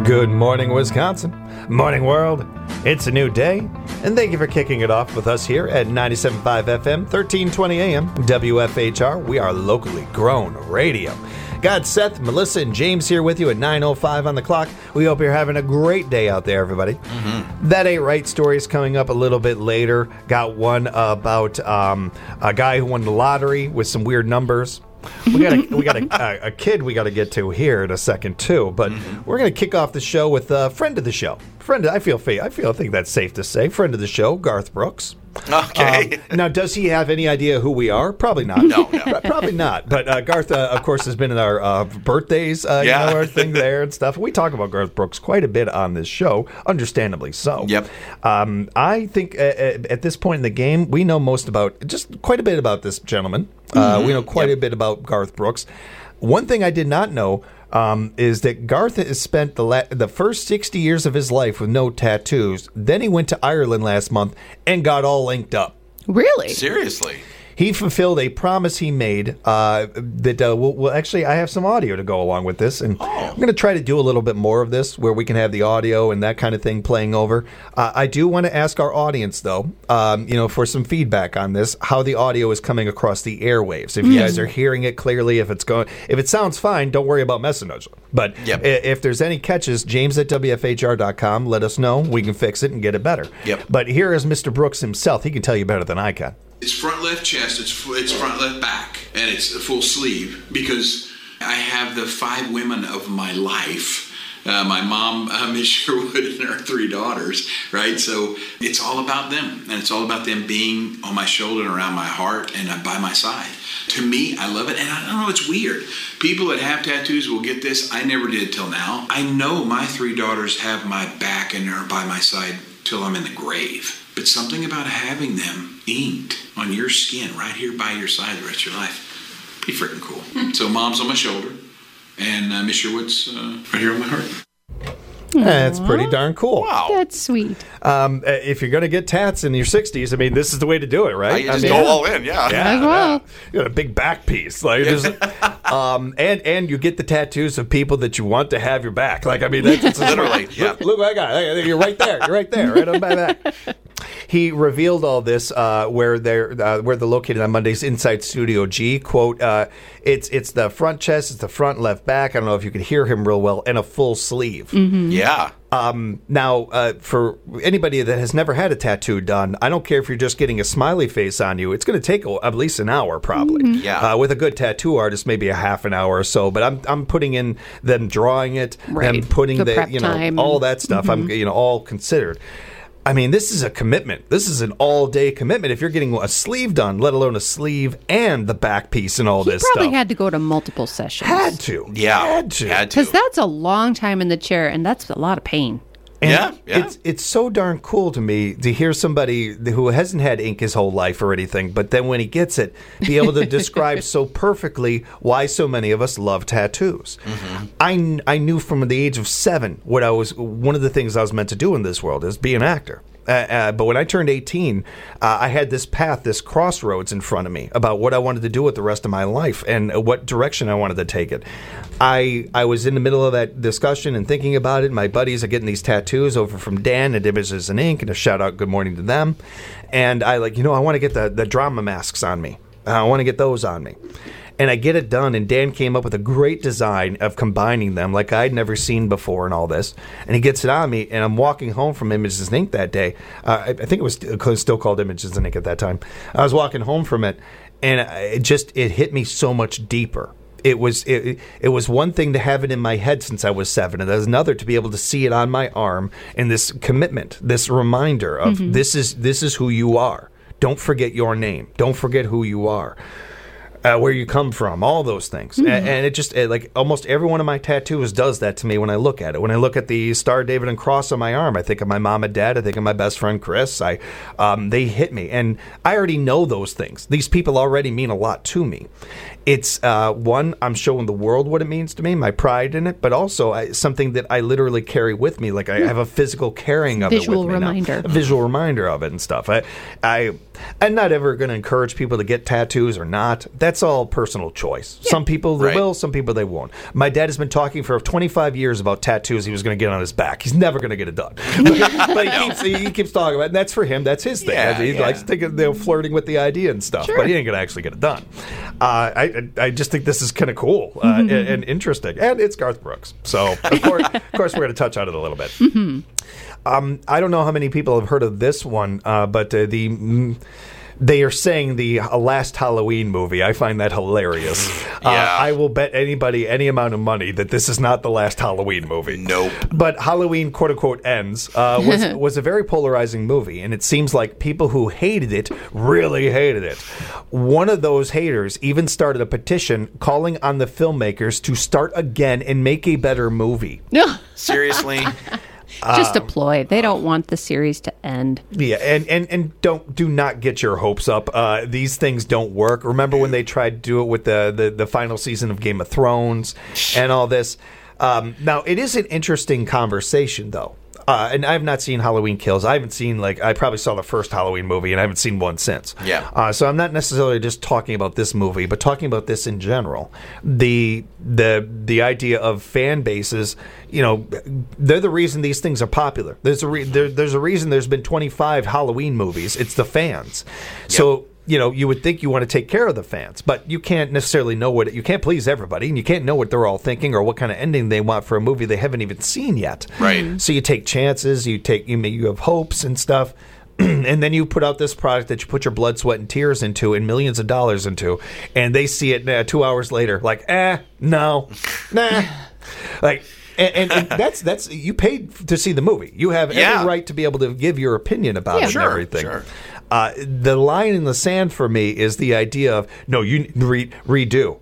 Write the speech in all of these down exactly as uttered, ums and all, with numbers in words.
Good morning, Wisconsin. Morning, world. It's a new day, and thank you for kicking it off with us here at ninety-seven point five F M, thirteen twenty A M, W F H R. We are locally grown radio. Got Seth, Melissa, and James here with you at nine oh five on the clock. We hope you're having a great day out there, everybody. Mm-hmm. That Ain't Right story is coming up a little bit later. Got one about um, a guy who won the lottery with some weird numbers. We got a, we got a, a, a kid we got to get to here in a second too, but mm-hmm. we're going to kick off the show with a friend of the show. Friend, I feel I feel I think that's safe to say. Friend of the show, Garth Brooks. Okay. Um, now, does he have any idea who we are? Probably not. No, no. Probably not. But uh, Garth, uh, of course, has been in our uh, birthdays, uh, yeah. you know, our thing there and stuff. We talk about Garth Brooks quite a bit on this show, understandably so. Yep. Um, I think uh, at this point in the game, we know most about, just quite a bit about this gentleman. Uh, mm-hmm. We know quite yep. a bit about Garth Brooks. One thing I did not know um, is that Garth has spent the la- the first sixty years of his life with no tattoos. Then he went to Ireland last month and got all linked up. Really? Seriously? He fulfilled a promise he made uh, that, uh, we'll, well, actually, I have some audio to go along with this, and oh. I'm going to try to do a little bit more of this where we can have the audio and that kind of thing playing over. Uh, I do want to ask our audience, though, um, you know, for some feedback on this, how the audio is coming across the airwaves. If you guys are hearing it clearly, if it's going, if it sounds fine, don't worry about messaging us. But yep. if there's any catches, James at W F H R dot com, let us know. We can fix it and get it better. Yep. But here is Mister Brooks himself. He can tell you better than I can. It's front left chest, it's it's front left back, and it's a full sleeve because I have the five women of my life. Uh, my mom, uh, Miss Sherwood, and her three daughters, right? So it's all about them, and it's all about them being on my shoulder and around my heart and uh, by my side. To me, I love it, and I don't know, it's weird. People that have tattoos will get this. I never did till now. I know my three daughters have my back and are by my side till I'm in the grave. But something about having them inked on your skin right here by your side the rest of your life, pretty freaking cool. So mom's on my shoulder, and uh, Miss Sherwood's uh, right here on my heart. That's pretty darn cool. Wow. That's sweet. Um, if you're going to get tats in your sixties, I mean, this is the way to do it, right? You just I go mean, all in, yeah. Yeah, As well. yeah. You got a big back piece, like, just, um, and and you get the tattoos of people that you want to have your back. Like, I mean, that's it's Literally. Yeah. Look, look what I got. You're right there. You're right there. Right on my back. He revealed all this uh, where they're uh, where they're located on Monday's Inside Studio G. Quote: uh, "It's it's the front chest, it's the front left back. I don't know if you could hear him real well, and a full sleeve." Mm-hmm. Yeah. Um, now, uh, for anybody that has never had a tattoo done, I don't care if you're just getting a smiley face on you. It's going to take a, at least an hour, probably. Mm-hmm. Yeah. Uh, with a good tattoo artist, maybe a half an hour or so. But I'm I'm putting in them drawing it, Right. them putting The the, prep you know time. all that stuff. Mm-hmm. I'm you know all considered. I mean, this is a commitment. This is an all-day commitment. If you're getting a sleeve done, let alone a sleeve and the back piece and all He this probably stuff. had to go to multiple sessions. Had to. Yeah. Had to. Had to. Because that's a long time in the chair, and that's a lot of pain. And Yeah, yeah. It's it's so darn cool to me to hear somebody who hasn't had ink his whole life or anything, but then when he gets it, be able to describe so perfectly why so many of us love tattoos. Mm-hmm. I, I knew from the age of seven what I was. One of the things I was meant to do in this world is be an actor. Uh, uh, but when I turned eighteen, uh, I had this path, this crossroads in front of me about what I wanted to do with the rest of my life and what direction I wanted to take it. I I was in the middle of that discussion and thinking about it. My buddies are getting these tattoos over from Dan at Images and Ink, and a shout out, good morning to them. And I like, you know, I want to get the, the drama masks on me. I want to get those on me. And I get it done, and Dan came up with a great design of combining them like I'd never seen before and all this. And he gets it on me, and I'm walking home from Images and Ink that day. Uh, I, I think it was st- still called Images and Ink at that time. I was walking home from it, and it just it hit me so much deeper. It was it, it was one thing to have it in my head since I was seven, and there's another to be able to see it on my arm, and this commitment, this reminder of mm-hmm. this is this is who you are. Don't forget your name. Don't forget who you are. Uh, where you come from, all those things. Mm-hmm. And, and it just, it, like, almost every one of my tattoos does that to me when I look at it. When I look at the Star, David, and Cross on my arm, I think of my mom and dad. I think of my best friend, Chris. I, um, they hit me. And I already know those things. These people already mean a lot to me. It's, uh, one, I'm showing the world what it means to me, my pride in it, but also I, something that I literally carry with me. Like, I have a physical carrying of Visual it with me reminder. now. A visual reminder of it and stuff. I, I, I'm not ever going to encourage people to get tattoos or not. That's that's all personal choice. Some people they Right. will, some people they won't. My dad has been talking for twenty-five years about tattoos he was going to get on his back. He's never going to get it done. But he, keeps, he keeps talking about it, and that's for him. That's his thing. Yeah, he yeah. likes thinking, you know, flirting with the idea and stuff, but he ain't going to actually get it done. Uh, I I just think this is kind of cool uh, and, and interesting, and it's Garth Brooks, so of course, of course we're going to touch on it a little bit. Mm-hmm. Um, I don't know how many people have heard of this one, uh, but uh, the. Mm, They are saying the uh, last Halloween movie. I find that hilarious. Yeah. Uh, I will bet anybody any amount of money that this is not the last Halloween movie. Nope. But Halloween, quote unquote, ends uh, was was a very polarizing movie, and it seems like people who hated it really hated it. One of those haters even started a petition calling on the filmmakers to start again and make a better movie. No, Seriously? just a ploy. They don't want the series to end. Yeah, and, and, and don't do not get your hopes up. Uh, these things don't work. Remember when they tried to do it with the, the, the final season of Game of Thrones and all this? Um, now, it is an interesting conversation, though. Uh, and I have not seen Halloween Kills. I haven't seen, like, I probably saw the first Halloween movie, and I haven't seen one since. Yeah. Uh, so I'm not necessarily just talking about this movie, but talking about this in general. The the the idea of fan bases, you know, they're the reason these things are popular. There's a re- there, there's a reason there's been twenty-five Halloween movies. It's the fans. So. You know, you would think you want to take care of the fans, but you can't necessarily know what you can't please everybody, and you can't know what they're all thinking or what kind of ending they want for a movie they haven't even seen yet. Right. So you take chances, you take you you have hopes and stuff, and then you put out this product that you put your blood, sweat, and tears into, and millions of dollars into, and they see it uh, two hours later, like, eh, no, nah, like. And, and, and that's that's you paid to see the movie. You have every Yeah. right to be able to give your opinion about Yeah. it Sure, and everything. sure. Uh, the line in the sand for me is the idea of no, you re- redo.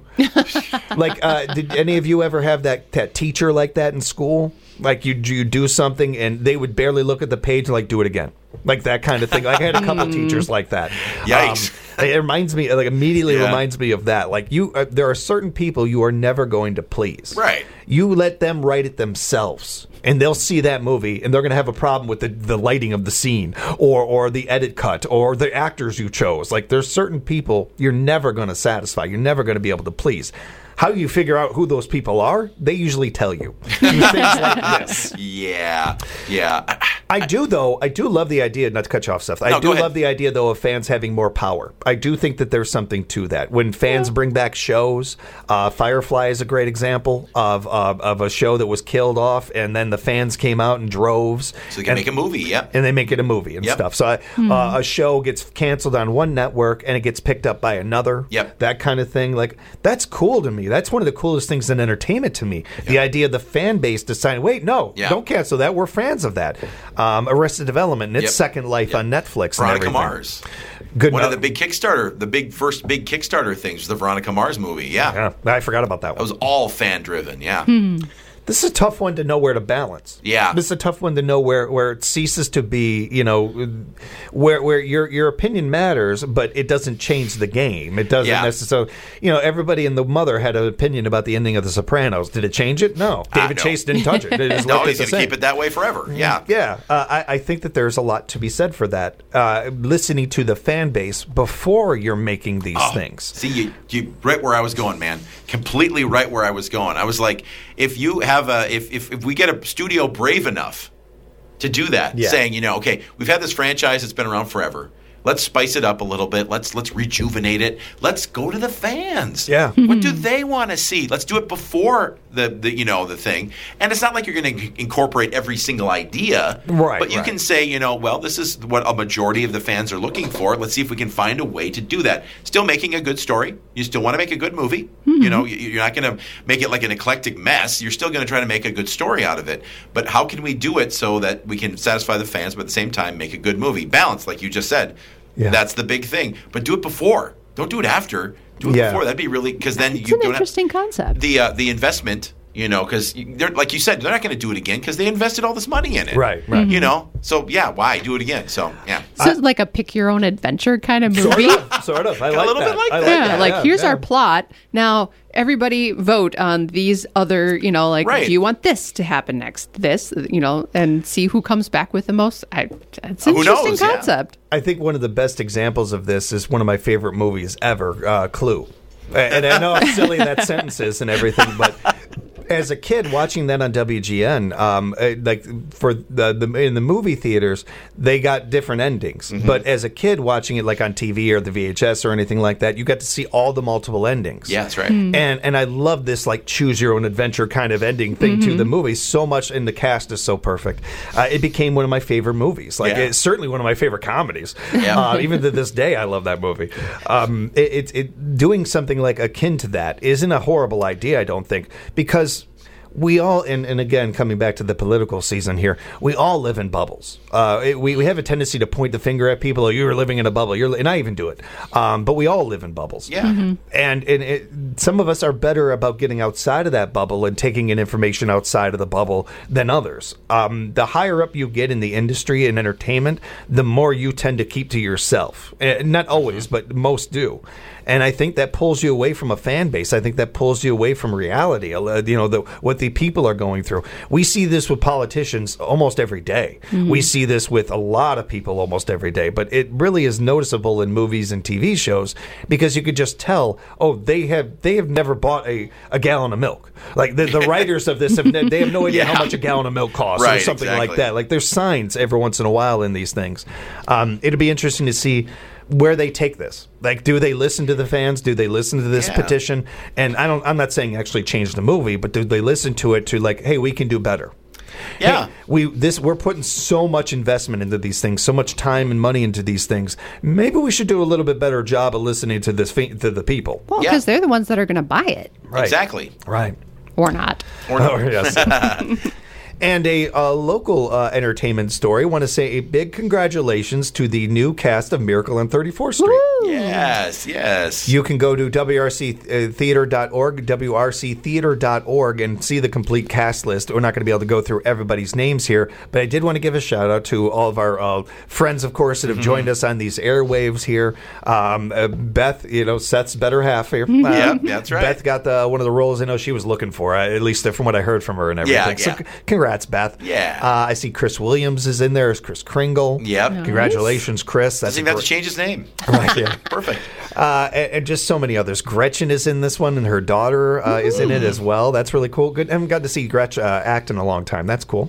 Like, uh, did any of you ever have that, that teacher like that in school? Like you you do something and they would barely look at the page and like do it again, like that kind of thing. Like I had a couple teachers like that. Yikes. Um, it reminds me, like immediately Yeah. reminds me of that. Like you, uh, there are certain people you are never going to please. Right. You let them write it themselves. And they'll see that movie, and they're going to have a problem with the, the lighting of the scene, or or the edit cut, or the actors you chose. Like, there's certain people you're never going to satisfy. You're never going to be able to please. How you figure out who those people are, they usually tell you. Things like this. Yeah. Yeah. I do, though. I do love the idea, not to cut you off, Seth. I No, do go ahead. love the idea, though, of fans having more power. I do think that there's something to that. When fans bring back shows, uh, Firefly is a great example of, uh, of a show that was killed off, and then the fans came out in droves. So they can and, make a movie, yeah. and they make it a movie and Yep. stuff. So I, uh, a show gets canceled on one network, and it gets picked up by another. Yep. That kind of thing. Like, that's cool to me. That's one of the coolest things in entertainment to me. The idea of the fan base deciding, wait, no, Yeah. don't cancel that. We're fans of that. Um, Arrested Development and its Yep. second life Yep. on Netflix. Veronica and everything. Mars. Good. One no- of the big Kickstarter, the big first big Kickstarter things was the Veronica Mars movie. Yeah. Yeah, I forgot about that That one. was all fan driven. Yeah. This is a tough one to know where to balance. Yeah. This is a tough one to know where, where it ceases to be, you know, where where your your opinion matters, but it doesn't change the game. It doesn't Yeah. necessarily, you know, everybody in The Mother had an opinion about the ending of The Sopranos. Did it change it? No. Ah, David no. Chase didn't touch it. It just No, left he's the going to same. keep it that way forever. Yeah. Yeah, uh, I, I think that there's a lot to be said for that. Uh, listening to the fan base before you're making these Oh, things. See, you, you right where I was going, man. Completely right where I was going. I was like, if you have a, if if, if we get a studio brave enough to do that, Yeah. saying, you know, okay, we've had this franchise that's been around forever. Let's spice it up a little bit. Let's let's rejuvenate it. Let's go to the fans. Yeah. What do they want to see? Let's do it before the, the you know the thing. And it's not like you're going to incorporate every single idea. Right, But you right. can say, you know, well, this is what a majority of the fans are looking for. Let's see if we can find a way to do that. Still making a good story. You still want to make a good movie. You know, you- you're not going to make it like an eclectic mess. You're still going to try to make a good story out of it. But how can we do it so that we can satisfy the fans, but at the same time make a good movie? Balance, like you just said. Yeah. That's the big thing. But do it before. Don't do it after. Do it Yeah. before. That'd be really because then It's you an don't interesting have concept. the uh, the investment. You know, because they're like you said, they're not going to do it again because they invested all this money in it. Right, right. You know, so yeah, why do it again? So yeah. So it's like a pick your own adventure kind of Sort movie. of, sort of. I like little that. bit like I that. Yeah, that. like Yeah, here's yeah. our plot. Now everybody vote on these other, you know, like Right. do you want this to happen next? This, you know, and see who comes back with the most. I, it's an Who interesting knows, yeah. concept. I think one of the best examples of this is one of my favorite movies ever, uh, Clue. And I know how silly that sentence is and everything, but as a kid watching that on W G N, um, uh, like for the, the in the movie theaters, they got different endings. Mm-hmm. But as a kid watching it like on T V or the V H S or anything like that, you got to see all the multiple endings. Yeah, that's right. Mm-hmm. And and I love this like choose your own adventure kind of ending thing mm-hmm. to the movie so much, and the cast is so perfect. Uh, it became one of my favorite movies. Like yeah. it's certainly one of my favorite comedies. Yeah. Uh, even to this day, I love that movie. Um, it, it, it doing something like akin to that isn't a horrible idea, I don't think, because we all, and, and again, coming back to the political season here, we all live in bubbles. Uh, it, we, we have a tendency to point the finger at people, oh, you're living in a bubble, you're, and I even do it. Um, but we all live in bubbles. Yeah. Mm-hmm. And, and it, some of us are better about getting outside of that bubble and taking in information outside of the bubble than others. Um, the higher up you get in the industry and entertainment, the more you tend to keep to yourself. Uh, not always, mm-hmm. but most do. And I think that pulls you away from a fan base. I think that pulls you away from reality, uh, you know, the, what the people are going through. We see this with politicians almost every day. Mm-hmm. We see this with a lot of people almost every day. But it really is noticeable in movies and T V shows because you could just tell, oh, they have they have never bought a, a gallon of milk. Like the, the writers of this, have ne- they have no idea yeah. how much a gallon of milk costs right, or something exactly. like that. Like there's signs every once in a while in these things. Um, it'll be interesting to see where they take this. Like, do they listen to the fans? Do they listen to this yeah. petition? And I don't. I'm not saying actually change the movie, but do they listen to it to like, hey, we can do better. Yeah, hey, we this we're putting so much investment into these things, so much time and money into these things. Maybe we should do a little bit better job of listening to this to the people. Well, because yeah. they're the ones that are going to buy it, Right. Exactly. Right. or not. Or not. Oh, yes. And a uh, local uh, entertainment story. Want to say a big congratulations to the new cast of Miracle on thirty-fourth Street. Woo! Yes, yes. You can go to W R C theater dot org, W R C theater dot org, and see the complete cast list. We're not going to be able to go through everybody's names here, but I did want to give a shout out to all of our uh, friends, of course, that have mm-hmm. joined us on these airwaves here. Um, uh, Beth, you know, Seth's better half here. Uh, yeah, that's right. Beth got the, one of the roles I know she was looking for, uh, at least from what I heard from her and everything. Yeah, so yeah. c- congrats, Beth. Yeah. Uh, I see Chris Williams is in there as Chris Kringle. Yep. Nice. Congratulations, Chris. That's Doesn't even have great- to change his name. Right, yeah. Perfect. Uh, and, and just so many others. Gretchen is in this one, and her daughter uh, is in it as well. That's really cool. Good. I haven't got to see Gretchen uh, act in a long time. That's cool.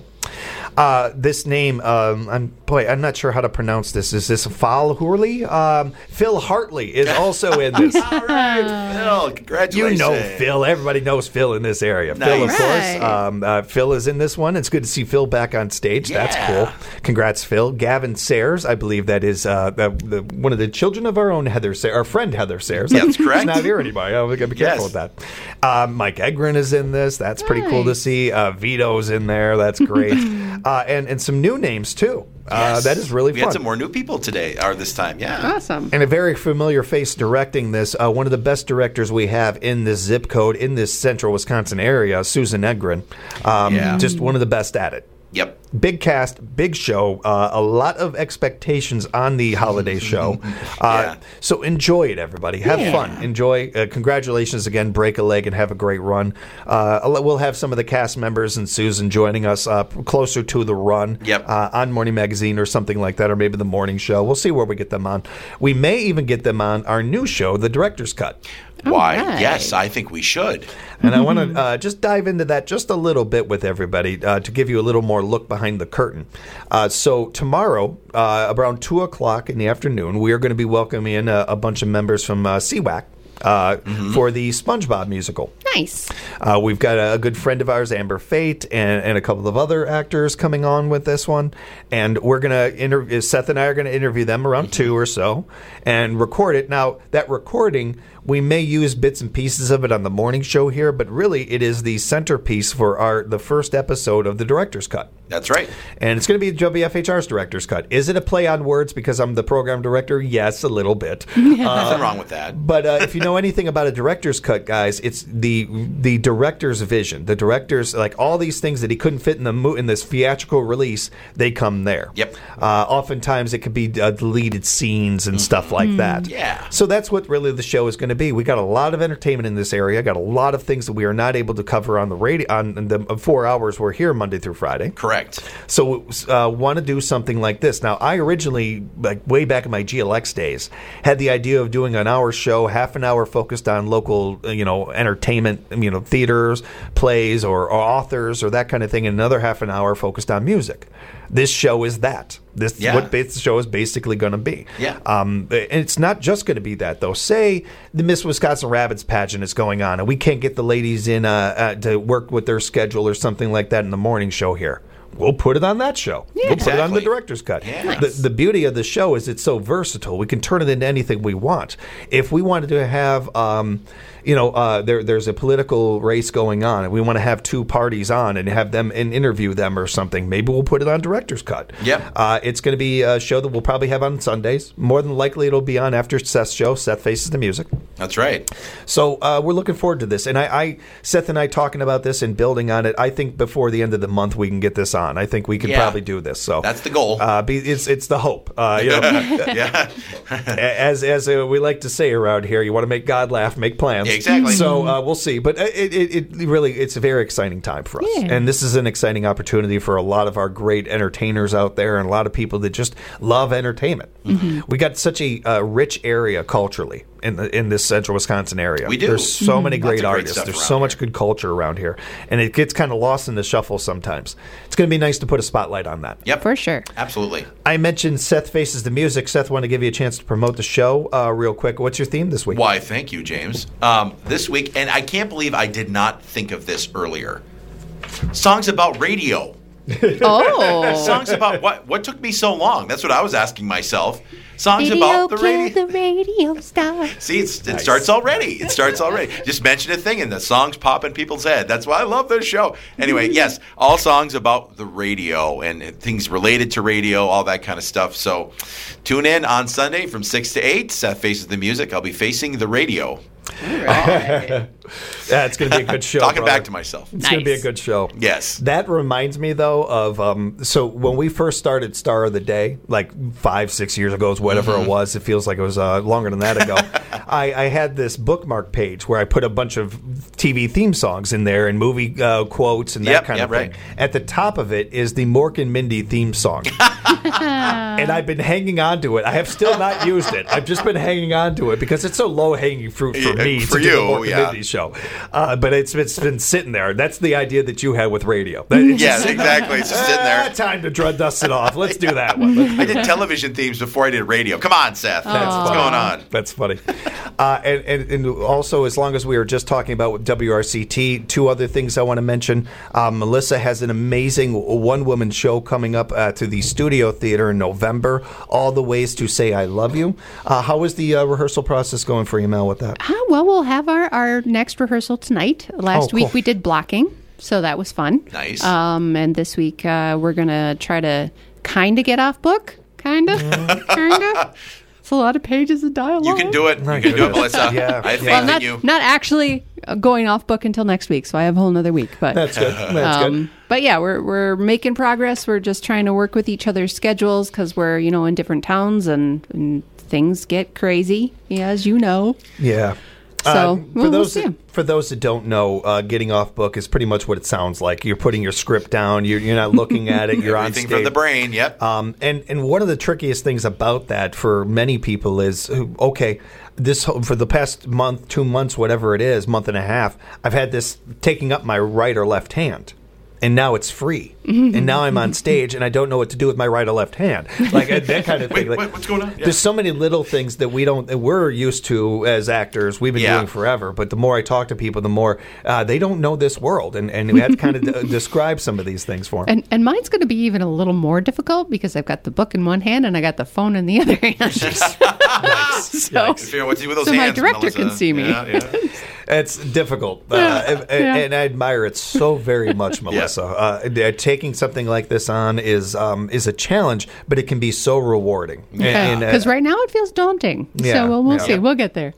Uh, this name, um, I'm boy, I'm not sure how to pronounce this. Is this Phil Hurley? Um, Phil Hartley is also in this. All right, Phil. Congratulations. You know Phil. Everybody knows Phil in this area. Nice. Phil, of Right. course. Um, uh, Phil is in this one. It's good to see Phil back on stage. Yeah. That's cool. Congrats, Phil. Gavin Sayers, I believe that is uh, the, the, one of the children of our own Heather Sayers, our friend Heather Sayers. Yeah, that's correct. She's not here anymore. Oh, we got to be careful Yes. with that. Uh, Mike Egren is in this. That's pretty cool to Nice. see. Uh, Vito's in there. That's great. uh, and, and some new names, too. Uh, Yes. that is really we fun. had some more new people today, or this time, yeah. Awesome. And a very familiar face directing this. Uh, one of the best directors we have in this zip code, in this central Wisconsin area, Susan Egren. Um, Yeah. Just one of the best at it. Yep. Big cast, big show, uh, a lot of expectations on the holiday show. Uh, Yeah. So enjoy it, everybody. Have Yeah. fun. Enjoy. Uh, congratulations again. Break a leg and have a great run. Uh, we'll have some of the cast members and Susan joining us uh, closer to the run Yep. uh, on Morning Magazine or something like that, or maybe the morning show. We'll see where we get them on. We may even get them on our new show, The Director's Cut. Why? right. Yes, I think we should. And I want to uh, just dive into that just a little bit with everybody uh, to give you a little more look behind the curtain. Uh, so tomorrow, uh, around two o'clock in the afternoon, we are going to be welcoming in a, a bunch of members from uh, C WAC. Uh, mm-hmm. For the SpongeBob musical. Nice. Uh, we've got a, a good friend of ours, Amber Fate, and, and a couple of other actors coming on with this one. And we're going to interview, Seth and I are going to interview them around two or so and record it. Now, that recording, we may use bits and pieces of it on the morning show here, but really it is the centerpiece for our the first episode of the Director's Cut. That's right. And it's going to be W F H R's Director's Cut. Is it a play on words because I'm the program director? Yes, a little bit. Nothing wrong with that. But uh, if you know anything about a director's cut, guys, it's the the director's vision. The director's, like all these things that he couldn't fit in the mo- in this theatrical release, they come there. Yep. Uh, oftentimes it could be uh, deleted scenes and stuff like that. Yeah. So that's what really the show is going to to be. We got a lot of entertainment in this area. Got a lot of things that we are not able to cover on the radio on the four hours we're here Monday through Friday. Correct. So uh, want to do something like this. Now, I originally, like way back in my G L X days, had the idea of doing an hour show, half an hour focused on local, you know, entertainment, you know, theaters, plays, or, or authors, or that kind of thing, and another half an hour focused on music. This show is that. This Yeah. what this show is basically going to be. Yeah. Um, and it's not just going to be that, though. Say the Miss Wisconsin Rabbits pageant is going on, and we can't get the ladies in uh, uh, to work with their schedule or something like that in the morning show here. We'll put it on that show. Yeah. We'll put it on the Exactly. director's cut. Yeah. Nice. The, the beauty of the show is it's so versatile. We can turn it into anything we want. If we wanted to have, um, you know, uh, there, there's a political race going on, and we want to have two parties on and have them and interview them or something, maybe we'll put it on director's cut. Yep. Uh, it's going to be a show that we'll probably have on Sundays. More than likely, it'll be on after Seth's show. Seth Faces the Music. That's right. So uh, we're looking forward to this. And I, I, Seth and I talking about this and building on it, I think before the end of the month we can get this on. I think we can Yeah. probably do this. So That's the goal. Uh, be, it's it's the hope. Uh, you know, Yeah. as as uh, we like to say around here, you want to make God laugh, make plans. Yeah, exactly. So uh, we'll see. But it, it, it really it's a very exciting time for us, Yeah. and this is an exciting opportunity for a lot of our great entertainers out there, and a lot of people that just love entertainment. We got such a uh, rich area culturally in the, in this central Wisconsin area. We do. There's so many Lots great of great artists. stuff There's around so much here. good culture around here, and it gets kind of lost in the shuffle sometimes. It's going to be nice to put a spotlight on that. Yep. For sure. Absolutely. I mentioned Seth Faces the Music. Seth, want to give you a chance to promote the show uh, real quick. What's your theme this week? Why, thank you, James. Um, this week, and I can't believe I did not think of this earlier. Songs about radio. Oh. Songs about what? What took me so long? That's what I was asking myself. Songs about the radio. the radio star. See, it's, it starts already. It starts already. Just mention a thing and the songs pop in people's head. That's why I love this show. Anyway, yes, all songs about the radio and things related to radio, all that kind of stuff. So tune in on Sunday from six to eight. Seth Faces the Music. I'll be facing the radio. Yeah, it's going to be a good show. Talking brother. back to myself. It's going to be a Nice. good show. Yes. That reminds me, though, of um, so when we first started Star of the Day, like five, six years ago, whatever Mm-hmm. it was. It feels like it was uh, longer than that ago. I, I had this bookmark page where I put a bunch of T V theme songs in there and movie uh, quotes and that Yep, kind yep, of thing. right. At the top of it is the Mork and Mindy theme song. And I've been hanging on to it. I have still not used it. I've just been hanging on to it because it's so low hanging fruit for Yeah, me for to do the you, Mork yeah. and Mindy show. Uh, but it's, it's been sitting there. That's the idea that you had with radio. That- it's Yes, just sitting exactly. It's just sitting Ah, there. time to dr- dust it off. Let's do that one. Let's- I did television themes before I did radio. Come on, Seth. What's funny. going on? That's funny. Uh, and, and, and also, as long as we were just talking about with W R C T, two other things I want to mention. Um, Melissa has an amazing one-woman show coming up uh, to the Studio Theater in November, All the Ways to Say I Love You. Uh, how is the uh, rehearsal process going for you, Mel, with that? Uh, well, we'll have our, our next rehearsal tonight. Last Oh, cool. week we did blocking, so that was fun. Nice. Um, and this week uh, we're going to try to kind of get off book. Kind of. kind of. It's a lot of pages of dialogue. You can do it. You My can do it, goodness. Melissa. Yeah. I have faith Well, in not, you. not actually uh, going off book until next week, so I have a whole nother week. But That's good. That's um, good. But yeah, we're we're making progress. We're just trying to work with each other's schedules because we're you know in different towns and, and things get crazy, yeah, as you know. Yeah. So, Uh, well, for we'll those see. that, for those that don't know, uh, getting off book is pretty much what it sounds like. You're putting your script down. You're, you're not looking at it. You're on Everything stage. from the brain. Yep. Um, and and one of the trickiest things about that for many people is uh, okay, this whole- for the past month, two months, whatever it is, month and a half, I've had this taking up my right or left hand. And now it's free. And now I'm on stage, and I don't know what to do with my right or left hand. Like uh, that kind of thing. Wait, Like, wait, what's going on? Yeah. There's so many little things that we don't, that we're used to as actors. We've been Yeah. doing forever. But the more I talk to people, the more uh, they don't know this world, and and we have to kind of d- describe some of these things for them. And and mine's going to be even a little more difficult because I've got the book in one hand and I got the phone in the other hand. so, Figure out what to do with those so my hands, director Melissa. can see me. Yeah, yeah. It's difficult, uh, and, Yeah. and I admire it so very much, Melissa. Uh, uh, taking something like this on is um, is a challenge, but it can be so rewarding. And- and, uh, Because right now it feels daunting. Yeah, so we'll, we'll yeah. see. We'll get there.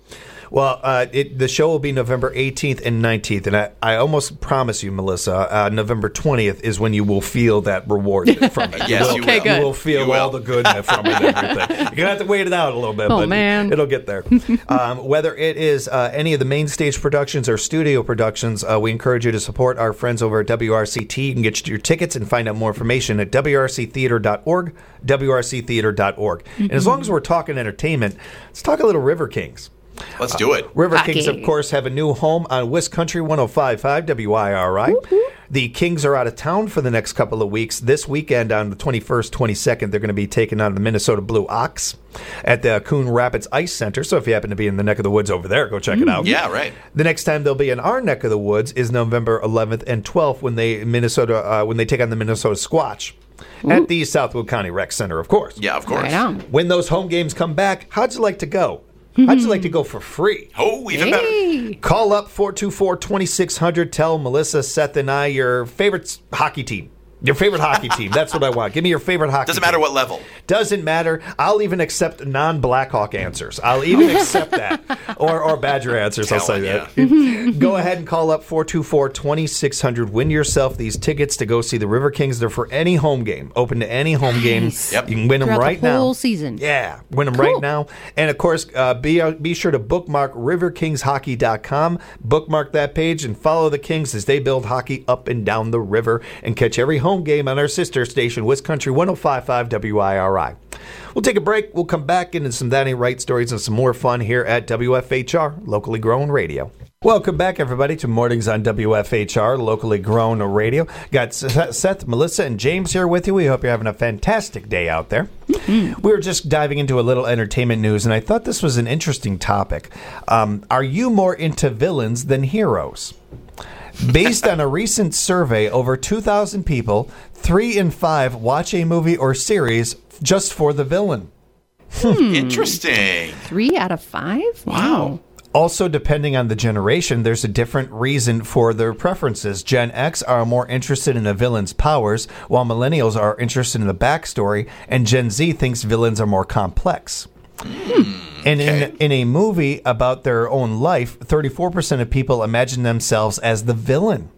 Well, uh, it, the show will be November eighteenth and nineteenth, and I, I almost promise you, Melissa, uh, November twentieth is when you will feel that reward from it. Yes, will, you Okay, will. good. You will feel You all will. the goodness from it and everything. You're going to have to wait it out a little bit, Oh, but man. it'll get there. um, whether it is uh, any of the main stage productions or studio productions, uh, we encourage you to support our friends over at W R C T. You can get your tickets and find out more information at W R C theater dot org, W R C theater dot org. Mm-hmm. And as long as we're talking entertainment, let's talk a little River Kings. Let's do it. River Hockey. Kings, of course, have a new home on West Country one oh five point five W I R I. The Kings are out of town for the next couple of weeks. This weekend, on the twenty-first, twenty-second, they're going to be taking on the Minnesota Blue Ox at the Coon Rapids Ice Center. So if you happen to be in the neck of the woods over there, go check it out. Yeah, right. The next time they'll be in our neck of the woods is November eleventh and twelfth when they Minnesota uh, when they take on the Minnesota Squatch at the Southwood County Rec Center, of course. Yeah, of course. Right on. When those home games come back, how'd you like to go? How'd you like to go for free? Oh, even better. Hey. Call up four two four, two six zero zero. Tell Melissa, Seth, and I your favorite hockey team. Your favorite hockey team. That's what I want. Give me your favorite hockey Doesn't team. matter what level. Doesn't matter. I'll even accept non-Blackhawk answers. I'll even accept that. Or or Badger answers, I'll say Telling that. Go ahead and call up four two four, two six zero zero. Win yourself these tickets to go see the River Kings. They're for any home game. Open to any home game. Nice. Yep. You can win them Throughout the right now. whole season. Yeah, win them Cool. right now. And of course, uh, be uh, be sure to bookmark river kings hockey dot com. Bookmark that page and follow the Kings as they build hockey up and down the river and catch every home game on our sister station, West Country one oh five point five W I R I. We'll take a break. We'll come back into some That Ain't Right stories and some more fun here at W F H R, locally grown radio. Welcome back, everybody, to Mornings on W F H R, locally grown radio. Got Seth, Melissa, and James here with you. We hope you're having a fantastic day out there. Mm-hmm. We were just diving into a little entertainment news, and I thought this was an interesting topic. Um, are you more into villains than heroes? Based on a recent survey, over two thousand people, three in five watch a movie or series just for the villain. Interesting. Three out of five? Wow. Also, depending on the generation, there's a different reason for their preferences. Gen X are more interested in a villain's powers, while millennials are interested in the backstory, and Gen Z thinks villains are more complex. Hmm. And Okay. in, in a movie about their own life, thirty-four percent of people imagine themselves as the villain,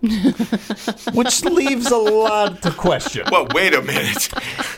which leaves a lot to question. Well, wait a minute.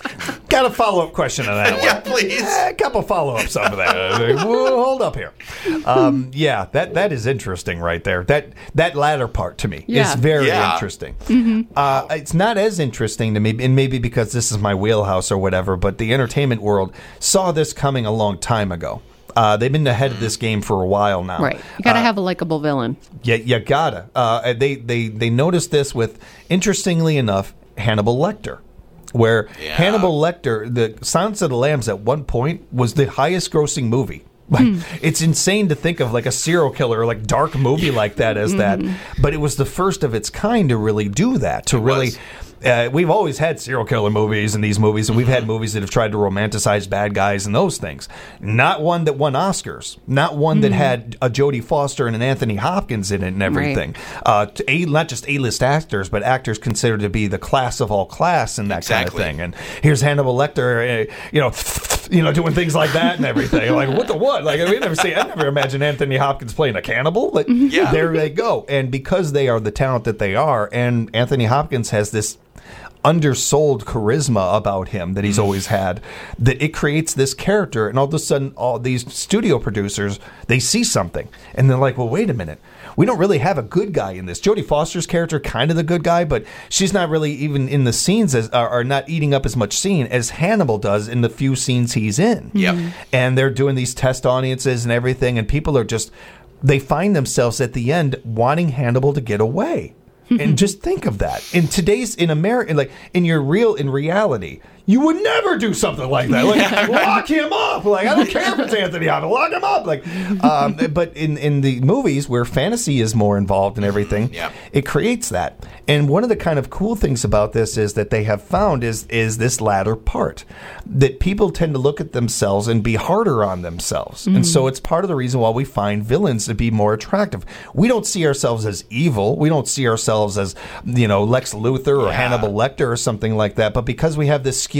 Got a follow-up question on that one. Yeah, please. Eh, a couple follow-ups over there. Whoa, hold up here. Um, yeah, that that is interesting right there. That that latter part to me Yeah. is very Yeah. interesting. Uh, it's not as interesting to me, and maybe because this is my wheelhouse or whatever, but the entertainment world saw this coming a long time ago. Uh, they've been ahead of this game for a while now. Right. You got to have a likable villain. Yeah, you gotta. Uh, they, they, they noticed this with, interestingly enough, Hannibal Lecter. Where Yeah. Hannibal Lecter, the Silence of the Lambs at one point was the highest grossing movie. Like, it's insane to think of like a serial killer, like dark movie like that as that. But it was the first of its kind to really do that. To It really, was. uh, we've always had serial killer movies and these movies, and we've had movies that have tried to romanticize bad guys and those things. Not one that won Oscars. Not one that had a Jodie Foster and an Anthony Hopkins in it and everything. Uh, to a, not just A-list actors, but actors considered to be the class of all class and that Exactly. kind of thing. And here's Hannibal Lecter, uh, you know, you know, doing things like that and everything. Like, what the what? Like, we never see. I never imagined Anthony Hopkins playing a cannibal, but Yeah. there they go. And because they are the talent that they are, and Anthony Hopkins has this undersold charisma about him that he's always had, that it creates this character, and all of a sudden all these studio producers, they see something and they're like, well, wait a minute, we don't really have a good guy in this. Jodie Foster's character, kind of the good guy, but she's not really even in the scenes as are, are not eating up as much scene as Hannibal does in the few scenes he's in. Yep. And they're doing these test audiences and everything, and people are just, they find themselves at the end wanting Hannibal to get away. And just think of that. In today's, in America, like in your real, in reality, you would never do something like that. Like, lock him up. Like, I don't care if it's Anthony Hopkins. Lock him up. Like, um, but in, in the movies where fantasy is more involved in everything, Yeah. it creates that. And one of the kind of cool things about this is that they have found is is this latter part, that people tend to look at themselves and be harder on themselves. And so it's part of the reason why we find villains to be more attractive. We don't see ourselves as evil. We don't see ourselves as, you know, Lex Luthor or Yeah. Hannibal Lecter or something like that. But because we have this skewed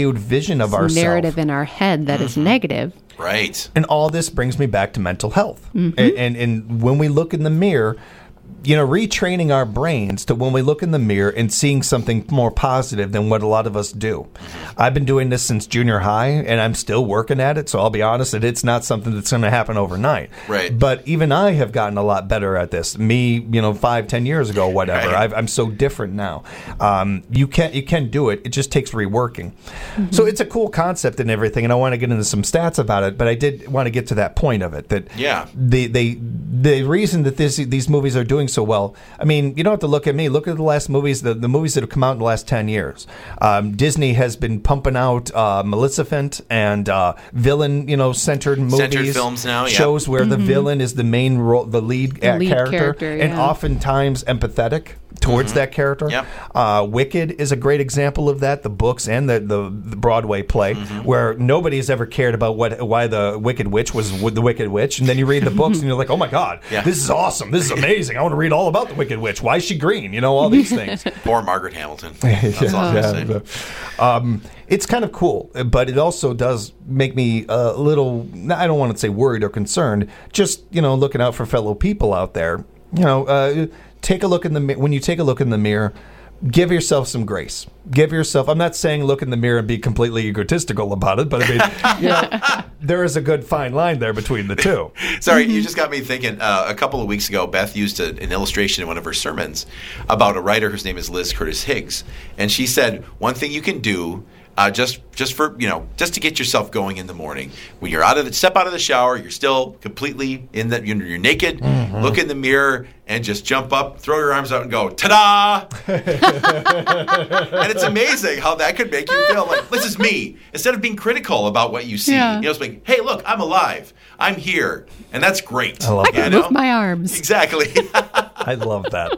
skewed vision of It's ourselves. narrative in our head that is negative. Right. And all this brings me back to mental health. And, and and when we look in the mirror, you know, retraining our brains to when we look in the mirror and seeing something more positive than what a lot of us do. I've been doing this since junior high, and I'm still working at it, so I'll be honest that it's not something that's going to happen overnight. Right. But even I have gotten a lot better at this. Me, you know, five, ten years ago, whatever. Right. I've, I'm so different now. Um, you can you can do it. It just takes reworking. So it's a cool concept and everything, and I want to get into some stats about it. But I did want to get to that point of it. That Yeah. they they the reason that this these movies are doing so well. I mean, you don't have to look at me. Look at the last movies, the, the movies that have come out in the last ten years. Um, Disney has been pumping out uh, Maleficent and uh, villain, you know, centered movies, Centered films now, yeah. shows where the villain is the main role, the lead, The uh, lead character, character, and yeah. oftentimes empathetic towards that character. Yep. Uh, Wicked is a great example of that. The books and the, the, the Broadway play, where nobody has ever cared about what why the Wicked Witch was with the Wicked Witch, and then you read the books and you're like, oh my God, Yeah. this is awesome, this is amazing. I want to read all about the Wicked Witch. Why is she green? You know, all these things. Or Margaret Hamilton. That's all I'm Yeah, saying. but, um, it's kind of cool, but it also does make me a little, I don't want to say worried or concerned, just, you know, looking out for fellow people out there. You know, uh, take a look in the mi- when you take a look in the mirror, give yourself some grace. Give yourself, I'm not saying look in the mirror and be completely egotistical about it, but I mean, you know, there is a good fine line there between the two. Sorry, you just got me thinking. Uh, a couple of weeks ago, Beth used a, an illustration in one of her sermons about a writer whose name is Liz Curtis Higgs, and she said one thing you can do. Uh, just, just for you know, just to get yourself going in the morning. When you're out of the step out of the shower, you're still completely in the. You're, you're naked. Mm-hmm. Look in the mirror and just jump up, throw your arms out, and go ta-da! And it's amazing how that could make you feel like this is me. Instead of being critical about what you see, Yeah. you know, it's like, hey, look, I'm alive. I'm here, and that's great. I love I can that. move my arms. Exactly. I love that.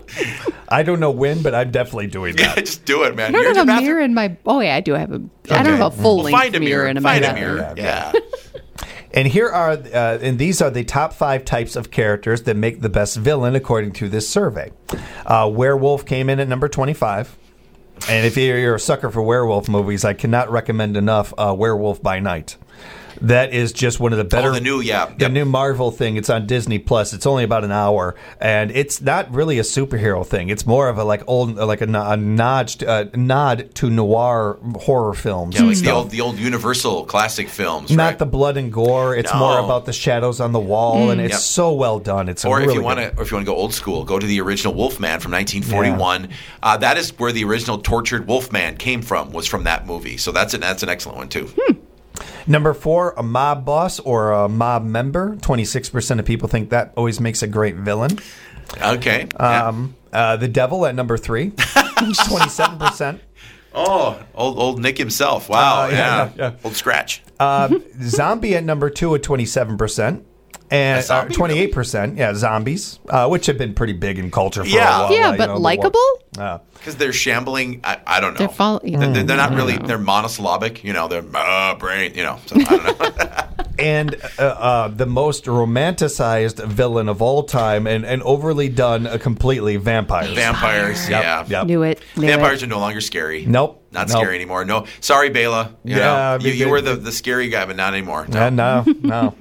I don't know when, but I'm definitely doing Yeah, that. just do it, man. I You're in don't your have a bathroom. mirror in my. Oh yeah, I do have a. I Okay. don't have a full Well, length find a mirror. in my Find a bathroom. mirror. Yeah. Yeah. And here are, uh, and these are the top five types of characters that make the best villain according to this survey. Uh, werewolf came in at number twenty-five. And if you're, you're a sucker for werewolf movies, I cannot recommend enough uh, Werewolf by Night. That is just one of the better. Oh, the new, yeah. The Yep. new Marvel thing. It's on Disney Plus. It's only about an hour, and it's not really a superhero thing. It's more of a like old, like a, a nod, uh, nod to noir horror films. Yeah, like the stuff. old, the old Universal classic films, Not right? the blood and gore. It's No. more about the shadows on the wall, and it's Yep. so well done. It's a Or if really you want good- to, or if you want to go old school, go to the original Wolfman from nineteen forty-one. Uh, that is where the original tortured Wolfman came from. Was from that movie. So that's an that's an excellent one too. Number four, a mob boss or a mob member. Twenty-six percent of people think that always makes a great villain. Okay. Yeah. Um, uh, the devil at number three. Twenty-seven percent. Oh, old old Nick himself. Wow. Uh, yeah, yeah, yeah. Old Scratch. Um, zombie at number two at twenty-seven percent. A And zombie, uh, twenty-eight percent, yeah, zombies, uh, uh, which have been pretty big in culture for Yeah. a while. Yeah, uh, you but know, the war- likable? Uh, Because they're shambling. I, I don't know. They're fall- They're, they're, they're not really. They're monosyllabic. You know. They're uh, brain. You know. So I don't know. and uh, uh, the most romanticized villain of all time and, and overly done uh, completely, vampires. Vampires. Yep, Yeah. yep. Knew it. Knew Vampires it. are no longer scary. Nope. Not Nope. scary anymore. No. Sorry, Bela. You Yeah, know, I you, mean, you they- were the, the scary guy, but not anymore. No. Uh, no, no.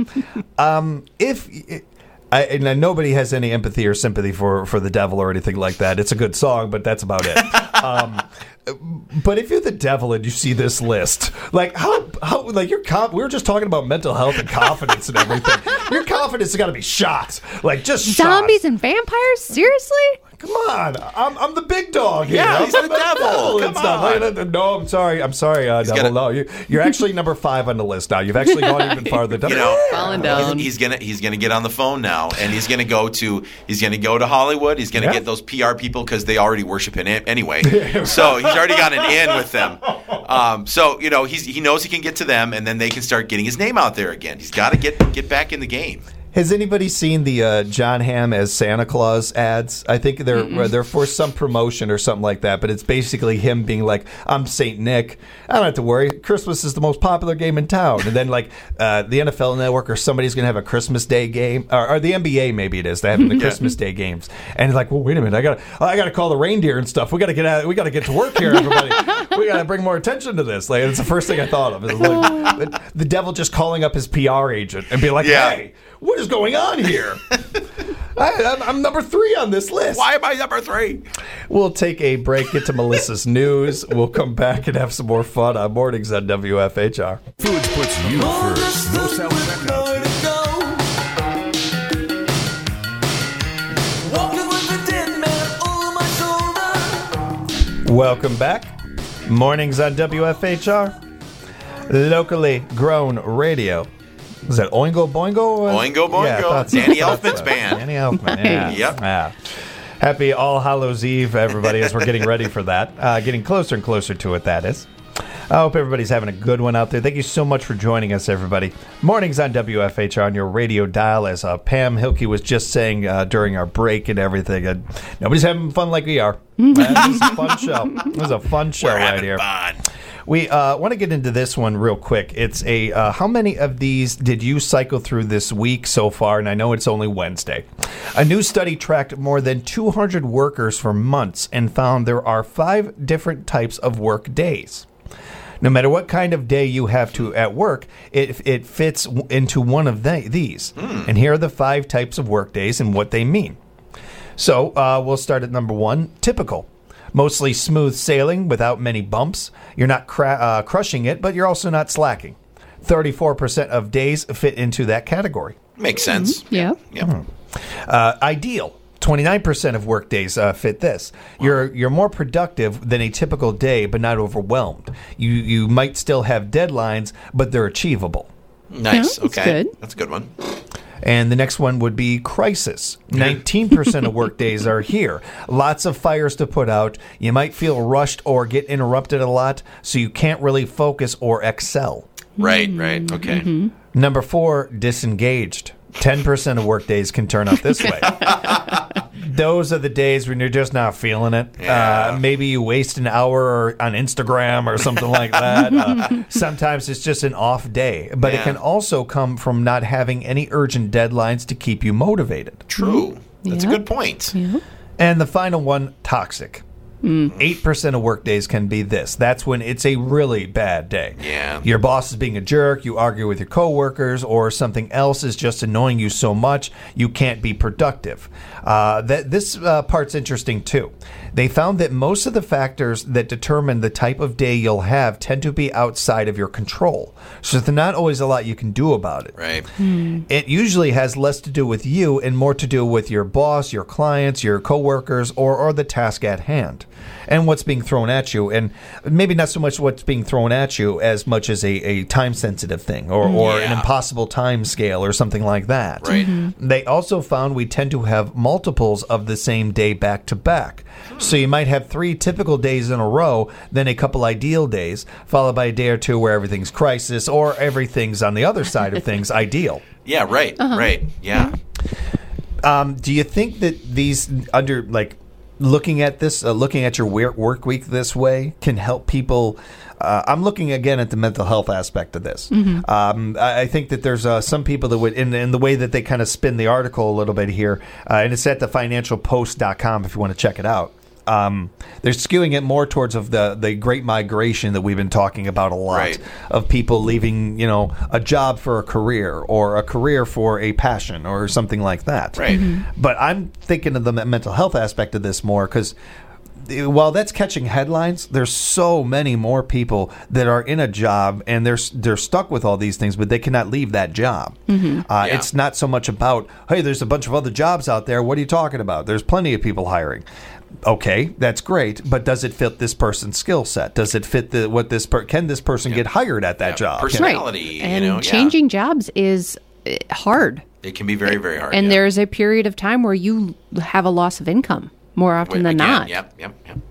um, if I, and uh, nobody has any empathy or sympathy for, for the devil or anything like that, it's a good song, but that's about it. um, but if you're the devil and you see this list, like how how like your conf- we were just talking about mental health and confidence and everything. Your confidence has got to be shot, like just shot. Zombies and vampires? Seriously? Come on, I'm, I'm the big dog here. Yeah, I'm he's the devil. and Come stuff. on. Like, no, I'm sorry. I'm sorry, uh, devil. gonna- No, you, you're actually number five on the list now. You've actually gone even farther. You know, Falling he's- down. He's, gonna he's gonna get on the phone now, and he's gonna go to he's gonna go to Hollywood. He's gonna Yeah. get those P R people because they already worship him anyway. So he's already got an in with them. Um, so you know he's he knows he can get to them, and then they can start getting his name out there again. He's got to get get back in the game. Has anybody seen the uh, John Hamm as Santa Claus ads? I think they're uh, they're for some promotion or something like that, but it's basically him being like, I'm Saint Nick. I don't have to worry. Christmas is the most popular game in town. And then like uh, the N F L Network or somebody's going to have a Christmas Day game, or, or the N B A maybe it is. They're having the Christmas Day games. And it's like, well, wait a minute. I got I got to call the reindeer and stuff. We got to get out. We got to get to work here, everybody. We got to bring more attention to this. Like, it's the first thing I thought of. Is like, the, the devil just calling up his P R agent and be like, Yeah. hey, what is going on here? I, I'm, I'm number three on this list. Why am I number three? We'll take a break, get to Melissa's news. We'll come back and have some more fun on Mornings on W F H R. Food puts you first. No self-checkout. Welcome back. Mornings on W F H R. Locally grown radio. Is that Oingo Boingo? Oingo Boingo. Yeah, I thought so. Danny I thought Elfman's so. band. Danny Elfman, yeah. Yep. Yeah. Happy All Hallows Eve, everybody, as we're getting ready for that. Uh, getting closer and closer to it, that is. I hope everybody's having a good one out there. Thank you so much for joining us, everybody. Mornings on W F H R on your radio dial, as uh, Pam Hilke was just saying uh, during our break and everything. And nobody's having fun like we are. Uh, this is a fun show. This is a fun show We're right having here. fun. We uh, want to get into this one real quick. It's a uh, how many of these did you cycle through this week so far? And I know it's only Wednesday. A new study tracked more than two hundred workers for months and found there are five different types of work days. No matter what kind of day you have to at work, it it fits w- into one of the, these. Mm. And here are the five types of work days and what they mean. So uh, we'll start at number one, typical. Mostly smooth sailing without many bumps. You're not cra- uh, crushing it, but you're also not slacking. thirty-four percent of days fit into that category. Makes sense. Mm-hmm. Yeah. Yep. Mm-hmm. Uh, ideal. twenty-nine percent of work days uh, fit this. You're you're more productive than a typical day, but not overwhelmed. You you might still have deadlines, but they're achievable. Nice. Yeah, that's okay. good. That's a good one. And the next one would be crisis. nineteen percent of work days are here. Lots of fires to put out. You might feel rushed or get interrupted a lot, so you can't really focus or excel. Right, right. Okay. Mm-hmm. Number four, disengaged. ten percent of work days can turn out this way. Those are the days when you're just not feeling it. Yeah. Uh, maybe you waste an hour on Instagram or something like that. Uh, sometimes it's just an off day. But Yeah. it can also come from not having any urgent deadlines to keep you motivated. True. That's Yeah. a good point. Yeah. And the final one, toxic. eight percent of work days can be this. That's when it's a really bad day. Yeah. Your boss is being a jerk, you argue with your coworkers, or something else is just annoying you so much you can't be productive. Uh, that This uh, part's interesting, too. They found that most of the factors that determine the type of day you'll have tend to be outside of your control. So there's not always a lot you can do about it. Right. It usually has less to do with you and more to do with your boss, your clients, your coworkers, or, or the task at hand. And what's being thrown at you, and maybe not so much what's being thrown at you as much as a, a time-sensitive thing or, or an Yeah. impossible time scale or something like that. Right. They also found we tend to have multiples of the same day back to back. So you might have three typical days in a row, then a couple ideal days, followed by a day or two where everything's crisis or everything's on the other side of things ideal. Yeah, right. Right. Yeah. Um, do you think that these under like looking at this, uh, looking at your work work week this way can help people? Uh, I'm looking again at the mental health aspect of this. Mm-hmm. Um, I, I think that there's uh, some people that would, in, in the way that they kind of spin the article a little bit here, uh, and it's at the financial post dot com if you want to check it out. Um, they're skewing it more towards of the, the great migration that we've been talking about a lot, Right. of people leaving, you know, a job for a career or a career for a passion or something like that. Right. But I'm thinking of the mental health aspect of this more because while that's catching headlines, there's so many more people that are in a job and they're they're stuck with all these things, but they cannot leave that job. Uh, Yeah. It's not so much about, hey, there's a bunch of other jobs out there. What are you talking about? There's plenty of people hiring. Okay, that's great, but does it fit this person's skill set? Does it fit the what this per- can this person get hired at that Yeah, job? person- Right. Personality, you And know, yeah. changing jobs is uh, hard. It can be very, very hard. And yeah. there's a period of time where you have a loss of income more often Wait, than again, not. Yep, yep, yep.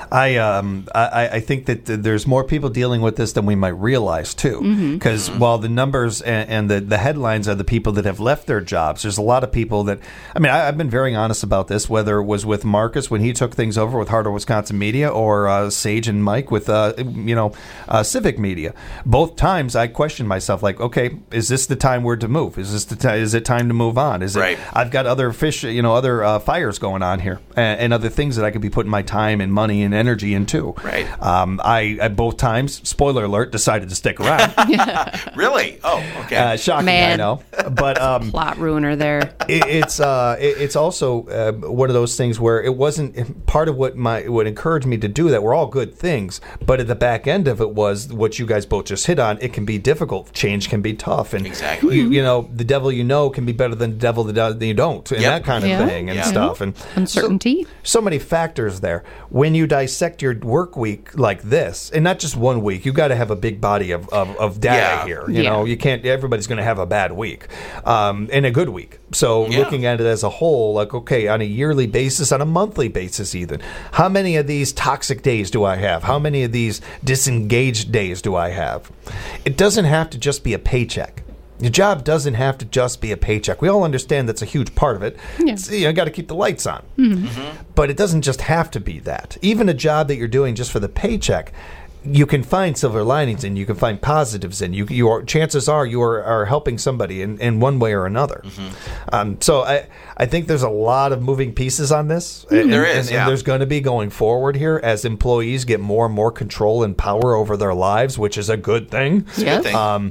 I um I, I think that th- there's more people dealing with this than we might realize too. Because Mm-hmm. while the numbers and, and the, the headlines are the people that have left their jobs, there's a lot of people that I mean I, I've been very honest about this. Whether it was with Marcus when he took things over with Harder Wisconsin Media, or uh, Sage and Mike with uh, you know uh, Civic Media, both times I questioned myself like, okay, is this the time we're to move? Is this the ti- is it time to move on? Is it? Right. I've got other fish, you know, other uh, fires going on here, and, and other things that I could be putting my time and money and energy into. Right. Um, I at both times, spoiler alert, decided to stick around. Really? Oh, okay. uh, shocking, I Man. know, but um, Plot ruiner there. it, it's uh, it, it's also uh, one of those things where it wasn't part of what my what encouraged me to do that were all good things, but at the back end of it was what you guys both just hit on. It can be difficult. Change can be tough, and Exactly. you, you know the devil you know can be better than the devil that you don't, and Yep. that kind of Yeah. thing and Yeah. stuff. And Uncertainty. So, so many factors there. When you dissect your work week like this, and not just one week, you got to have a big body of, of, of data Yeah. here. You Yeah. know, you can't. Everybody's going to have a bad week, um, and a good week. So Yeah. looking at it as a whole, like okay, on a yearly basis, on a monthly basis, even how many of these toxic days do I have? How many of these disengaged days do I have? It doesn't have to just be a paycheck. Your job doesn't have to just be a paycheck. We all understand that's a huge part of it. Yeah. It's, you know, got to keep the lights on. But it doesn't just have to be that. Even a job that you're doing just for the paycheck, you can find silver linings in. You can find positives in. You, you are, chances are you are, are helping somebody in, in one way or another. Um, so I I think there's a lot of moving pieces on this. And, There and- is, and yeah. there's going to be going forward here as employees get more and more control and power over their lives, which is a good thing. It's a Yes. good thing. Um,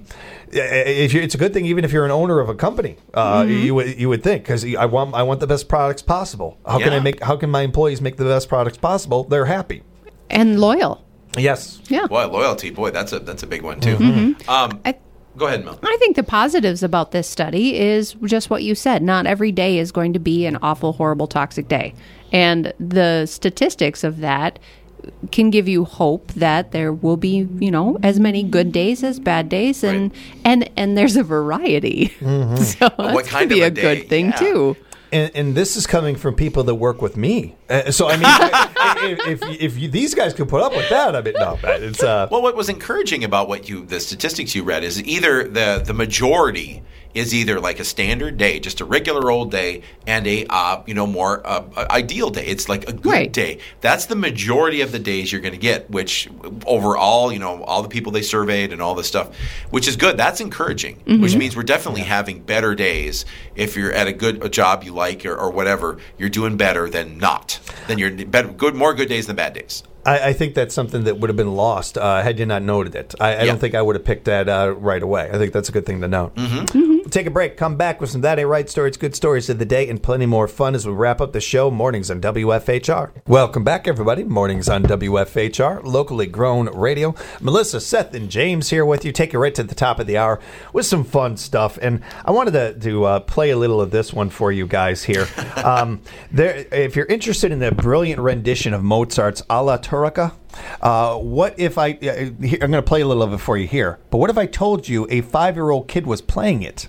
if you, it's a good thing, even if you're an owner of a company, uh, Mm-hmm. you would you would think because I want I want the best products possible. How can Yeah. I make? How can my employees make the best products possible? They're happy. And loyal. Yes. Yeah. Boy, loyalty. Boy, that's a that's a big one too. Mm-hmm. Um, I- go ahead, Mel. I think the positives about this study is just what you said. Not every day is going to be an awful, horrible, toxic day. And the statistics of that can give you hope that there will be, you know, as many good days as bad days, and and, and there's a variety. So that's what kind be of a a day? good thing Yeah. too. And, and this is coming from people that work with me. Uh, so I mean, if if, if you, these guys could put up with that, I mean, no, it's uh, Well, what was encouraging about what you the statistics you read is either the the majority is either like a standard day, just a regular old day, and a uh, you know more uh, ideal day. It's like a good Right. day. That's the majority of the days you're going to get. Which overall, you know, all the people they surveyed and all this stuff, which is good. That's encouraging. Which means we're definitely having better days. If you're at a good a job you like or, or whatever, you're doing better than not. Then you're better, good more good days than bad days. I, I think that's something that would have been lost uh, had you not noted it. I, I Yeah. don't think I would have picked that uh, right away. I think that's a good thing to note. Mm-hmm. Take a break. Come back with some That Ain't Right stories, good stories of the day, and plenty more fun as we wrap up the show. Mornings on W F H R. Welcome back, everybody. Mornings on W F H R, locally grown radio. Melissa, Seth, and James here with you. Take you right to the top of the hour with some fun stuff. And I wanted to, to uh, play a little of this one for you guys here. um, there, if you're interested in the brilliant rendition of Mozart's Alla Turca, Uh, what if I? Uh, here, I'm going to play a little of it for you here. But what if I told you a five-year-old kid was playing it?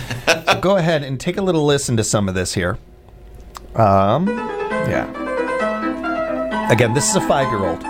So go ahead and take a little listen to some of this here. Um, yeah. Again, this is a five-year-old.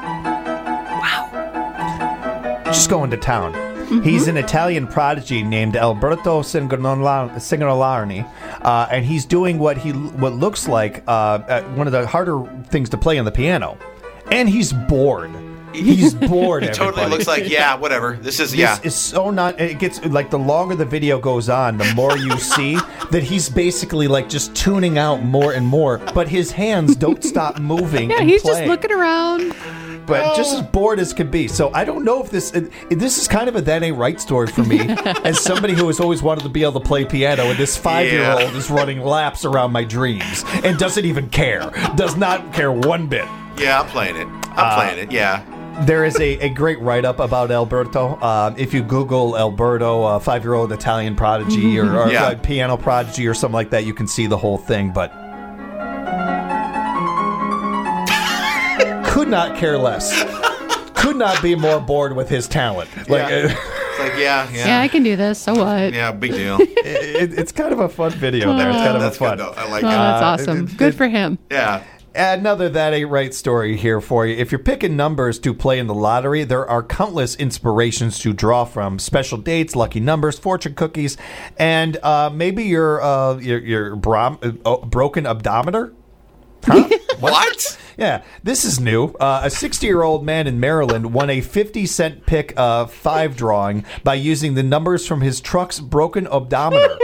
Wow. Just going to town. Mm-hmm. He's an Italian prodigy named Alberto Signorolani, uh, and he's doing what he what looks like uh, uh, one of the harder things to play on the piano. And he's bored. He's bored. It totally everybody. looks like, yeah, whatever. This is, This yeah. is so not. It gets like the longer the video goes on, the more you see that he's basically like just tuning out more and more. But his hands don't stop moving. Yeah, and he's playing. just looking around. But just as bored as could be. So I don't know if this it, this is kind of a That Ain't Right story for me, as somebody who has always wanted to be able to play piano, and this five-year-old Yeah. is running laps around my dreams and doesn't even care. Does not care one bit. Yeah, I'm playing it. I'm Uh, playing it, yeah. There is a, a great write-up about Alberto. Um, if you Google Alberto, uh, five-year-old Italian prodigy or, or Yeah. uh, piano prodigy or something like that, you can see the whole thing. But could not care less. Could not be more bored with his talent. Like Yeah. uh, It's like, yeah, yeah. Yeah, I can do this. So what? Yeah, big deal. it, it's kind of a fun video there. It's kind of That's a fun. good, though. I like Oh, it. that's Uh, awesome. it- Good it- for him. Yeah. Another That Ain't Right story here for you. If you're picking numbers to play in the lottery, there are countless inspirations to draw from. Special dates, lucky numbers, fortune cookies, and uh, maybe your uh, your, your brom- uh, broken abdometer. Huh? What? Yeah, this is new. Uh, a sixty-year-old man in Maryland won a fifty-cent pick uh, five drawing by using the numbers from his truck's broken odometer.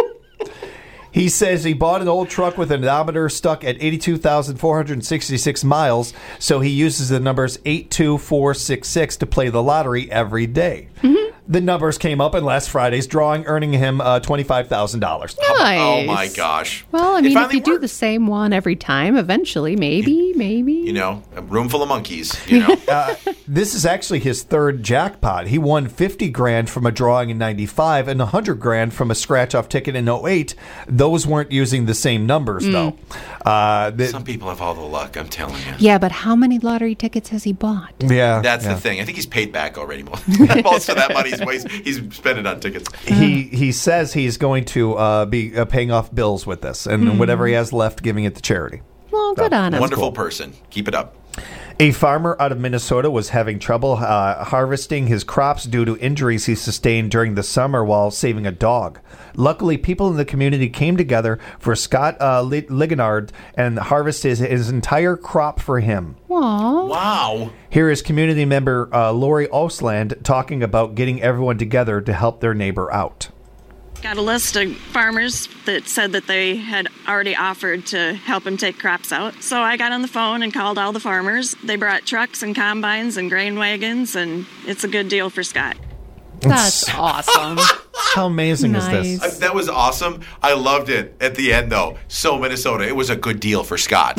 He says he bought an old truck with an odometer stuck at eighty-two thousand four hundred sixty-six miles, so he uses the numbers eight two four six six to play the lottery every day. Mm-hmm. The numbers came up in last Friday's drawing, earning him uh, twenty-five thousand dollars. Nice. Oh, my gosh. Well, I mean, if you do worked. the same one every time, eventually, maybe, maybe. You know, a room full of monkeys, you know. uh, this is actually his third jackpot. He won fifty grand from a drawing in ninety-five and one hundred grand from a scratch-off ticket in oh eight. Those weren't using the same numbers, mm. though. Uh, the, Some people have all the luck, I'm telling you. Yeah, but how many lottery tickets has he bought? Yeah. That's yeah. the thing. I think he's paid back already. Most of that money he's, waste, he's spending on tickets. He he says he's going to uh, be uh, paying off bills with this, and mm. whatever he has left, giving it to charity. Well, good so, on him. Wonderful cool. person. Keep it up. A farmer out of Minnesota was having trouble uh, harvesting his crops due to injuries he sustained during the summer while saving a dog. Luckily, people in the community came together for Scott uh, Ligonard and harvested his, his entire crop for him. Aww. Wow. Here is community member uh, Lori Osland talking about getting everyone together to help their neighbor out. Got a list of farmers that said that they had already offered to help him take crops out. So I got on the phone and called all the farmers. They brought trucks and combines and grain wagons, and it's a good deal for Scott. That's awesome. How amazing Nice. is this? Uh, that was awesome. I loved it at the end, though. So Minnesota, it was a good deal for Scott.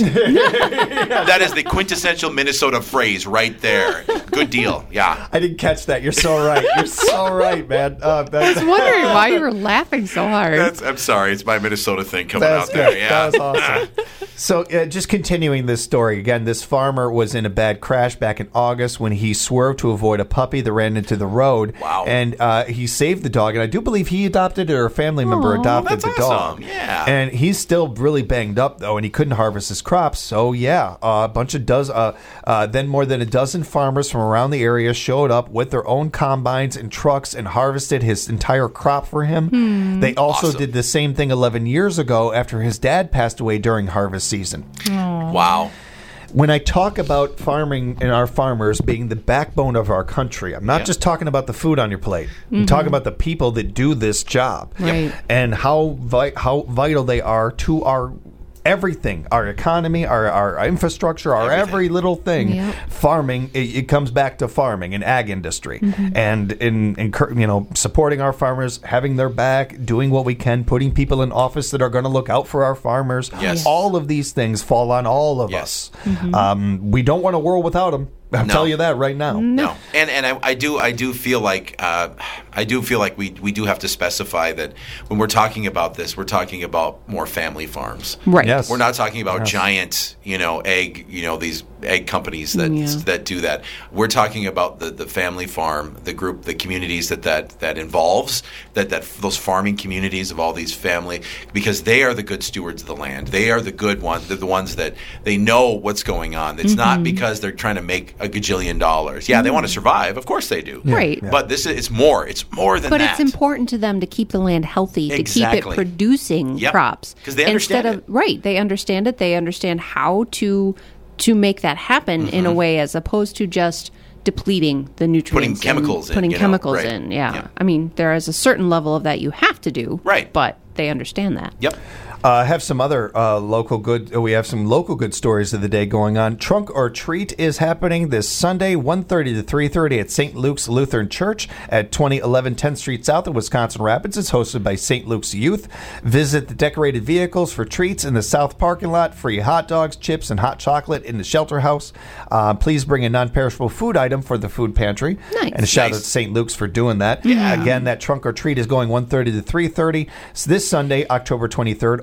That is the quintessential Minnesota phrase right there. Good deal. Yeah. I didn't catch that. You're so right. You're so right, man. Uh, that, I was wondering why you were laughing so hard. That's, I'm sorry. It's my Minnesota thing coming That's out good. there. Yeah. That was awesome. So, uh, just continuing this story again, this farmer was in a bad crash back in August when he swerved to avoid a puppy that ran into the road. Wow. And uh, he saved the dog, and I do believe he adopted it or a family member Aw, adopted that's the awesome. dog. Yeah. And he's still really banged up though, and he couldn't harvest his crops. So yeah, uh, a bunch of does uh, uh, then more than a dozen farmers from around the area showed up with their own combines and trucks and harvested his entire crop for him. Hmm. They also Awesome. did the same thing eleven years ago after his dad passed away during harvest season. Wow. When I talk about farming and our farmers being the backbone of our country, I'm not Yeah. just talking about the food on your plate. I'm talking about the people that do this job Right. and how vi- how vital they are to our everything, our economy, our, our infrastructure, our Everything. every little thing. Yep. Farming, it, it comes back to farming and ag industry, and in, in you know supporting our farmers, having their back, doing what we can, putting people in office that are going to look out for our farmers. Yes. All of these things fall on all of Yes. us. Um, we don't want a world without them. I'll No. tell you that right now. No, and and I, I do I do feel like uh, I do feel like we we do have to specify that when we're talking about this, we're talking about more family farms. Right. Yes. We're not talking about Yes. giant, you know, egg, you know, these egg companies that Yeah. that do that. We're talking about the, the family farm, the group, the communities that that, that involves, that, that those farming communities of all these family, because they are the good stewards of the land. They are the good ones. They're the ones that they know what's going on. It's not because they're trying to make a gajillion dollars. Yeah, they want to survive. Of course they do. Right. Yeah. But this is it's more. It's more than But that. it's important to them to keep the land healthy, to keep Exactly. it producing Yep. crops. 'Cause they understand Instead of, it. Right. They understand it. They understand how to to make that happen in a Mm-hmm. way as opposed to just depleting the nutrients. Putting and chemicals in, Putting you know, chemicals right. in, yeah. Yeah. I mean, there is a certain level of that you have to do. Right. But they understand that. Yep. Uh, I have some other uh, local good. We have some local good stories of the day going on. Trunk or Treat is happening this Sunday, one thirty to three thirty at Saint Luke's Lutheran Church at twenty eleven tenth Street South in Wisconsin Rapids. It's hosted by Saint Luke's Youth. Visit the decorated vehicles for treats in the south parking lot. Free hot dogs, chips, and hot chocolate in the shelter house. Uh, please bring a non-perishable food item for the food pantry. Nice. And a shout Nice. out to Saint Luke's for doing that. Yeah. Again, that Trunk or Treat is going one thirty to three thirty. So this Sunday, October twenty-third, over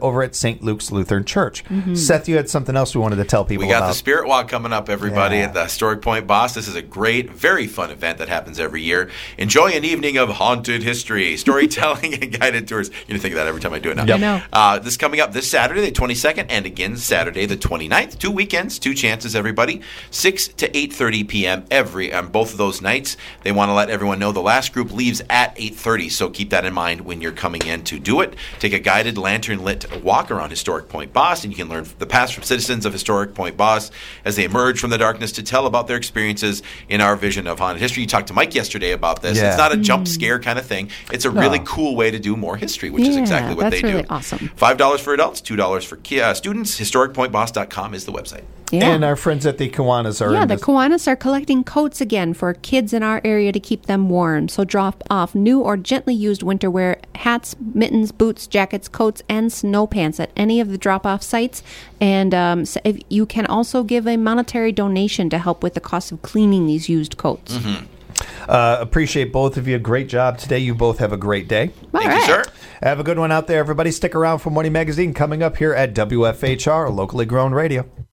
over at Saint Luke's Lutheran Church. Mm-hmm. Seth, you had something else we wanted to tell people about. We got about. the Spirit Walk coming up, everybody, Yeah. at the Historic Point Boss. This is a great, very fun event that happens every year. Enjoy an evening of haunted history, storytelling, and guided tours. You're going to think of that every time I do it now. Yep. I know. Uh, this is coming up this Saturday, the twenty-second, and again Saturday, the twenty-ninth. Two weekends, two chances, everybody. six to eight thirty p.m. every on both of those nights. They want to let everyone know the last group leaves at eight thirty, so keep that in mind when you're coming in to do it. Take a guided lantern-lit walk around Historic Point Boss, and you can learn the past from citizens of Historic Point Boss as they emerge from the darkness to tell about their experiences in our vision of haunted history. You talked to Mike yesterday about this. Yeah. It's not a jump scare kind of thing. It's a really No. cool way to do more history, which is Yeah, exactly what that's they really do. awesome. five dollars for adults, two dollars for ki- uh, students. historic point boss dot com is the website. Yeah. And our friends at the Kiwanis are Yeah, in the this- Kiwanis are collecting coats again for kids in our area to keep them warm. So drop off new or gently used winter wear, hats, mittens, boots, jackets, coats, and snow pants at any of the drop-off sites. And um, so if you can also give a monetary donation to help with the cost of cleaning these used coats. Mm-hmm. Uh, appreciate both of you. Great job today. You both have a great day. All Thank right. you, sir. Have a good one out there, everybody. Stick around for Morning Magazine coming up here at W F H R, locally grown radio.